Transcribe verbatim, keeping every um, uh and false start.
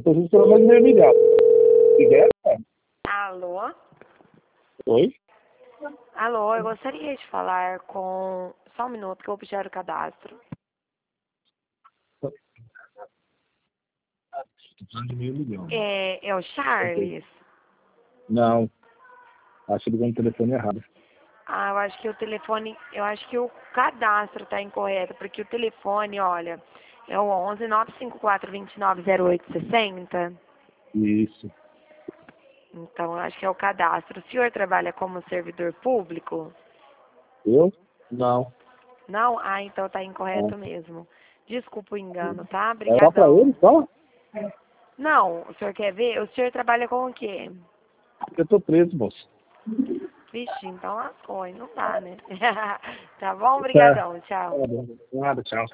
deposito pelo menos meio milhão. Se der, é. Alô? Oi? Alô, eu gostaria de falar com... Só um minuto que eu vou pedir o cadastro. Estou falando de meio milhão. É, é o Charles? Não. Acho que ligou no telefone errado. Ah, eu acho que o telefone... Eu acho que o cadastro está incorreto, porque o telefone, olha, é o onze, nove cinco quatro, dois nove zero oito seis zero. Isso. Então, eu acho que é o cadastro. O senhor trabalha como servidor público? Eu? Não. Não? Ah, então tá incorreto Não. mesmo. Desculpa o engano, tá? É só pra Obrigadão. ele, só? Não, o senhor quer ver? O senhor trabalha com o quê? Eu tô preso, moço. Vixe, então lascou, hein? Não dá, né? Tá bom? Tá. Obrigadão, tchau. Tá bom. Nada, tchau.